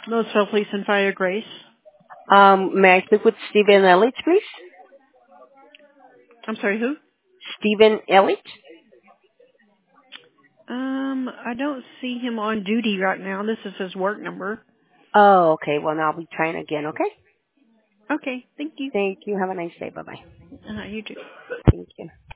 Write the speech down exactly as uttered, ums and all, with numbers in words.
Louisville Police and Fire, Grace. Um, may I speak with Stephen Ellich, please? I'm sorry, who? Stephen Ellich? Um, I don't see him on duty right now. This is his work number. Oh, okay. Well, now I'll be trying again, okay? Okay, thank you. Thank you. Have a nice day. Bye-bye. Uh, you too. Thank you.